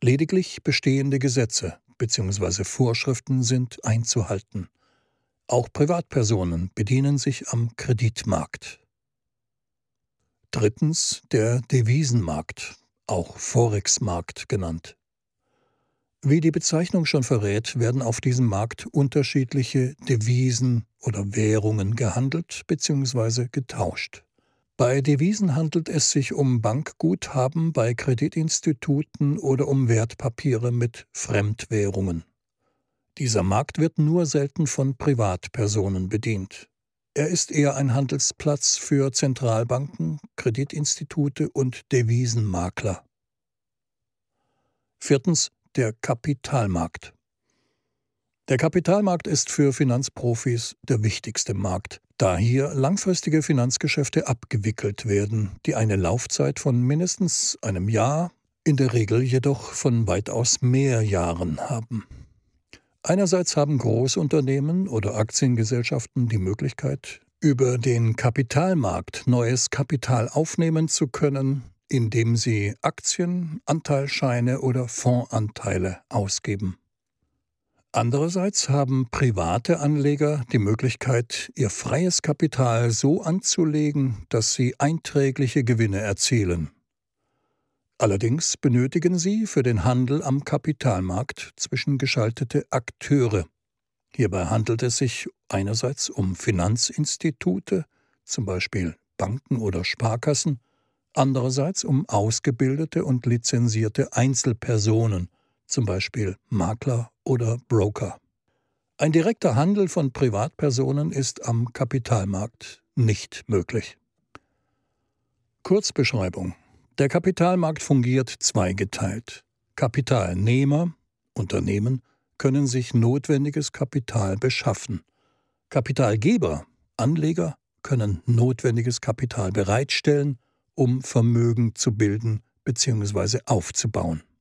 Lediglich bestehende Gesetze bzw. Vorschriften sind einzuhalten. Auch Privatpersonen bedienen sich am Kreditmarkt. Drittens der Devisenmarkt, auch Forex-Markt genannt. Wie die Bezeichnung schon verrät, werden auf diesem Markt unterschiedliche Devisen oder Währungen gehandelt bzw. getauscht. Bei Devisen handelt es sich um Bankguthaben bei Kreditinstituten oder um Wertpapiere mit Fremdwährungen. Dieser Markt wird nur selten von Privatpersonen bedient. Er ist eher ein Handelsplatz für Zentralbanken, Kreditinstitute und Devisenmakler. Viertens der Kapitalmarkt. Der Kapitalmarkt ist für Finanzprofis der wichtigste Markt, da hier langfristige Finanzgeschäfte abgewickelt werden, die eine Laufzeit von mindestens einem Jahr, in der Regel jedoch von weitaus mehr Jahren haben. Einerseits haben Großunternehmen oder Aktiengesellschaften die Möglichkeit, über den Kapitalmarkt neues Kapital aufnehmen zu können, indem sie Aktien, Anteilsscheine oder Fondsanteile ausgeben. Andererseits haben private Anleger die Möglichkeit, ihr freies Kapital so anzulegen, dass sie einträgliche Gewinne erzielen. Allerdings benötigen sie für den Handel am Kapitalmarkt zwischengeschaltete Akteure. Hierbei handelt es sich einerseits um Finanzinstitute, zum Beispiel Banken oder Sparkassen, andererseits um ausgebildete und lizenzierte Einzelpersonen, zum Beispiel Makler oder Broker. Ein direkter Handel von Privatpersonen ist am Kapitalmarkt nicht möglich. Kurzbeschreibung: Der Kapitalmarkt fungiert zweigeteilt. Kapitalnehmer, Unternehmen, können sich notwendiges Kapital beschaffen. Kapitalgeber, Anleger, können notwendiges Kapital bereitstellen, um Vermögen zu bilden bzw. aufzubauen.